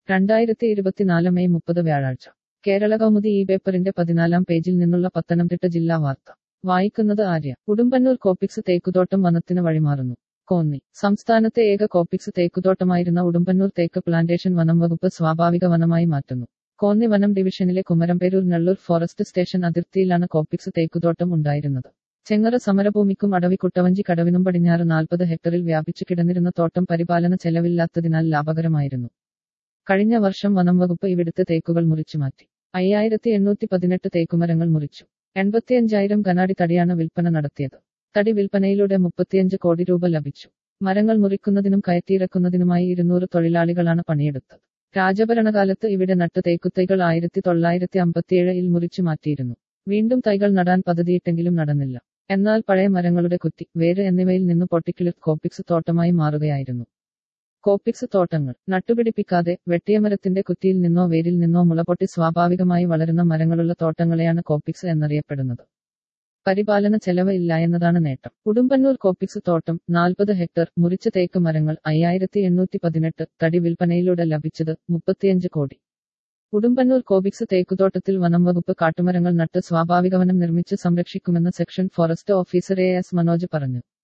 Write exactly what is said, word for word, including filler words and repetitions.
രണ്ടായിരത്തി ഇരുപത്തിനാല് മെയ് മുപ്പത് വ്യാഴാഴ്ച കേരള കൗമുദി ഈ പേപ്പറിന്റെ പതിനാലാം പേജിൽ നിന്നുള്ള പത്തനംതിട്ട ജില്ലാ വാർത്ത വായിക്കുന്നത് ആര്യ. ഉടുമ്പന്നൂർ കോപ്പിക്സ് തേക്കുതോട്ടം വനത്തിന് വഴിമാറുന്നു. കോന്നി. സംസ്ഥാനത്തെ ഏക കോപ്പിക്സ് തേക്കുതോട്ടമായിരുന്ന ഉടുമ്പന്നൂർ തേക്ക് പ്ലാന്റേഷൻ വനം വകുപ്പ് സ്വാഭാവിക വനമായി മാറ്റുന്നു. കോന്നി വനം ഡിവിഷനിലെ കുമരംപേരൂർ നെള്ളൂർ ഫോറസ്റ്റ് സ്റ്റേഷൻ അതിർത്തിയിലാണ് കോപ്പിക്സ് തേക്കുതോട്ടം ഉണ്ടായിരുന്നത്. ചെങ്ങറ സമരഭൂമിക്കും അടവിക്കുട്ടവഞ്ചി കടവിനും പടിഞ്ഞാറ് നാൽപ്പത് ഹെക്ടറിൽ വ്യാപിച്ചു കിടന്നിരുന്ന തോട്ടം പരിപാലന ചെലവില്ലാത്തതിനാൽ ലാഭകരമായിരുന്നു. കഴിഞ്ഞ വർഷം വനം വകുപ്പ് ഇവിടുത്തെ തേക്കുകൾ മുറിച്ചു മാറ്റി. അയ്യായിരത്തി എണ്ണൂറ്റി പതിനെട്ട് തേക്കുമരങ്ങൾ മുറിച്ചു. എൺപത്തിയഞ്ചായിരം ഘനാടി തടിയാണ് വിൽപ്പന നടത്തിയത്. തടി വിൽപ്പനയിലൂടെ മുപ്പത്തിയഞ്ച് കോടി രൂപ ലഭിച്ചു. മരങ്ങൾ മുറിക്കുന്നതിനും കയറ്റിയിറക്കുന്നതിനുമായി ഇരുന്നൂറ് തൊഴിലാളികളാണ് പണിയെടുത്തത്. രാജഭരണകാലത്ത് ഇവിടെ നട്ട് തേക്കുതൈകൾ ആയിരത്തി തൊള്ളായിരത്തി അമ്പത്തിയേഴിൽ മുറിച്ചു മാറ്റിയിരുന്നു. വീണ്ടും തൈകൾ നടാൻ പദ്ധതിയിട്ടെങ്കിലും നടന്നില്ല. എന്നാൽ പഴയ മരങ്ങളുടെ കുറ്റി, വേര് എന്നിവയിൽ നിന്ന് പൊട്ടിക്കിളിർത്ത് കോപ്പിക്സ് തോട്ടമായി മാറുകയായിരുന്നു. കോപ്പിക്സ് തോട്ടങ്ങൾ നട്ടുപിടിപ്പിക്കാതെ വെട്ടിയ മരത്തിന്റെ കുറ്റിയിൽ നിന്നോ വേരിൽ നിന്നോ മുളപൊട്ടി സ്വാഭാവികമായി വളരുന്ന മരങ്ങളുള്ള തോട്ടങ്ങളെയാണ് കോപ്പിക്സ് എന്നറിയപ്പെടുന്നത്. പരിപാലന ചെലവ് ഇല്ല എന്നതാണ് നേട്ടം. ഉടുമ്പന്നൂർ കോപ്പിക്സ് തോട്ടം നാൽപ്പത് ഹെക്ടർ, മുറിച്ച തേക്ക് മരങ്ങൾ അയ്യായിരത്തി എണ്ണൂറ്റി പതിനെട്ട്, തടി വിൽപ്പനയിലൂടെ ലഭിച്ചത് മുപ്പത്തിയഞ്ച് കോടി. ഉടുമ്പന്നൂർ കോപ്പിക്സ് തേക്കുതോട്ടത്തിൽ വനം വകുപ്പ് കാട്ടുമരങ്ങൾ നട്ട് സ്വാഭാവിക വനം നിർമ്മിച്ച് സംരക്ഷിക്കുമെന്ന് section forest officer A S Manoj പറഞ്ഞു.